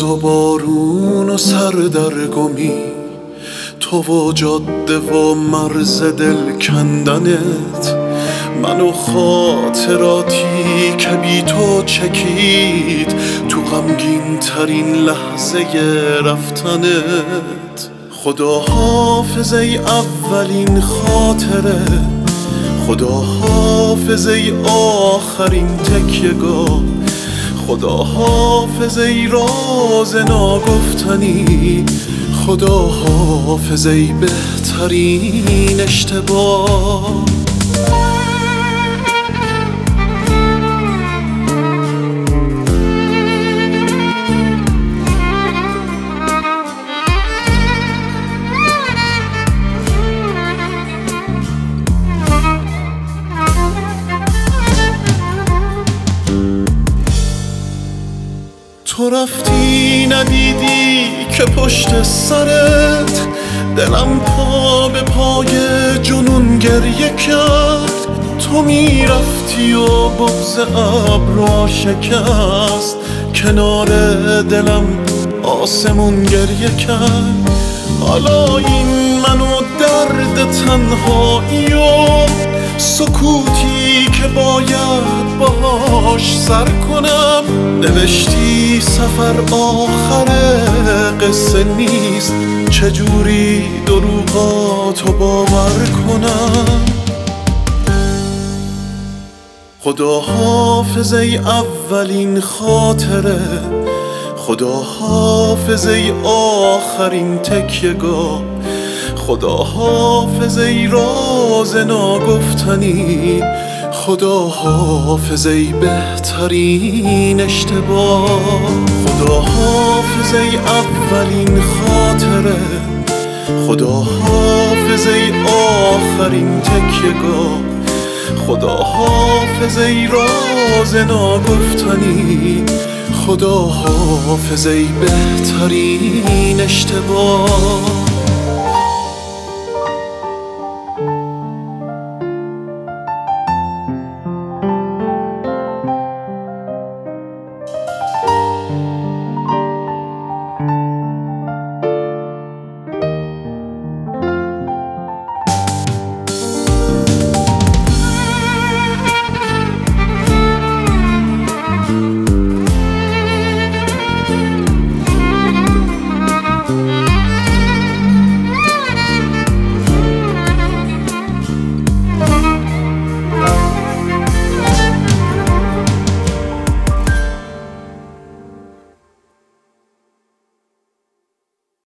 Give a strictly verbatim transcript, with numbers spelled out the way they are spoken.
روز و بارون و سردرگمی، تو و جاده و مرز دل کندنت، من و خاطراتی که بی تو چکید تو غمگین ترین لحظه رفتنت. خدا حافظ ای اولین خاطره، خدا حافظ ای آخرین تکیه‌گاه، خدا حافظ ای راز ناگفتنی، خدا حافظ ای بهترین اشتباه. تو رفتی ندیدی که پشت سرت دلم پا به پای جنون گریه کرد. تو میرفتی و بغض ابرها شکست، کنار دلم آسمون گریه کرد. حالا این من و درد تنهایی و سکوتی که باید باهاش سر کنم. نوشتی سفر آخر قصه نیست، چجوری دروغاتو باور کنم. خدا حافظ ای اولین خاطره، خدا حافظ ای آخرین تکیه‌گاه، خدا حافظ ای راز ناگفتنی، خدا حافظ ای بهترین اشتباه. خدا حافظ ای اولین خاطره، خدا حافظ ای آخرین تکیه‌گاه، خدا حافظ ای راز ناگفتنی، خدا حافظ ای بهترین اشتباه.